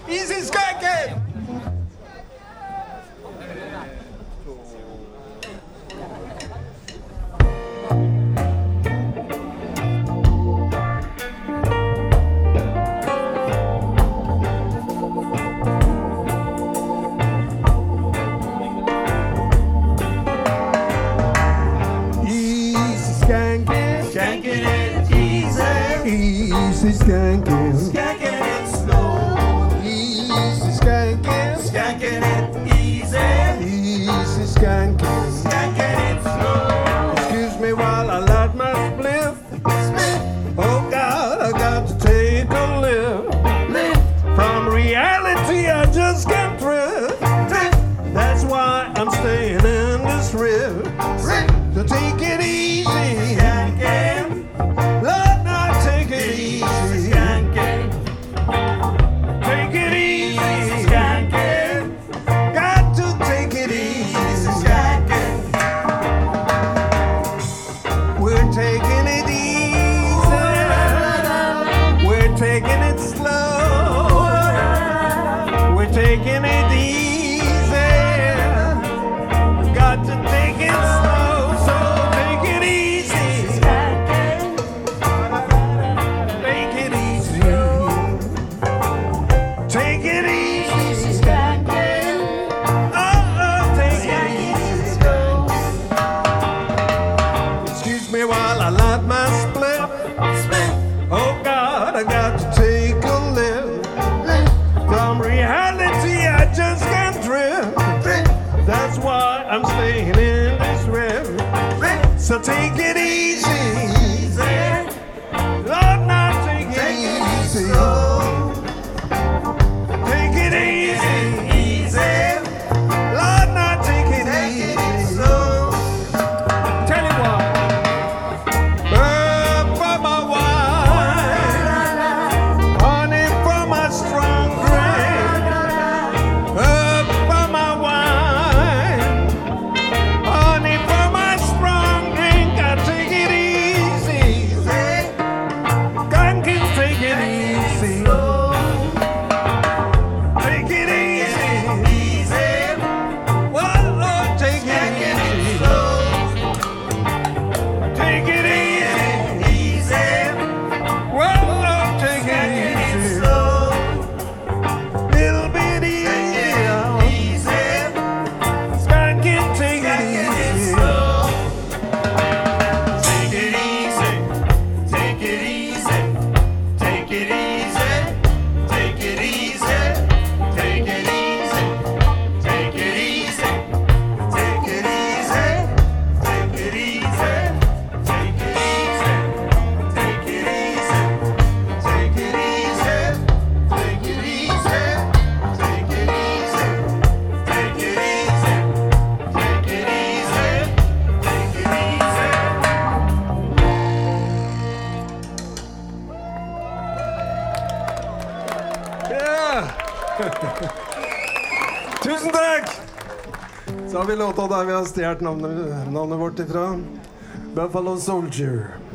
Easy skanking! Easy skanking, Skanking it slow. easy skanking, Skanking it easy. easy skanking. Skanking it slow. Excuse me while I light my spliff. Oh God, I got to take a lift. From reality I just can't drift. That's why I'm staying in this rift. So take it easy, Skanking. Lord, now take it easy. Skanking. Take it easy, Skanking. got to take it easy. Skanking. We're taking it easy. We're taking it slow. We're taking it easy. Got to take it slow. So take it easy. Take it easy. Take it easy. Oh, take it easy. Excuse me while I light my split. Oh God, I got to take a lift. From reality I just can't drift. That's why I'm staying in this rift. So take it easy. Lord, now take it easy. Take it easy. Lord, now take it easy. Tell you what. For my wine, honey for my strong drink. For my wine, honey for my strong drink. I take it easy. God can take it easy. Take it easy. Whoa, oh, take it easy. Take it easy. Whoa, oh, take it easy. Little bit easy. Sky can take it easy. Take it easy. Take it easy. Take it easy. Take it easy. Take it easy. Take it easy. Take it easy. Take it easy. Take it easy. Take it easy. Take it easy. Take it easy. Take it easy. Take it easy. Take it easy. Take it easy. Ja. Tusen takk! Så har vi låta der vi har stjert navnet vårt ifra. Buffalo Soldier.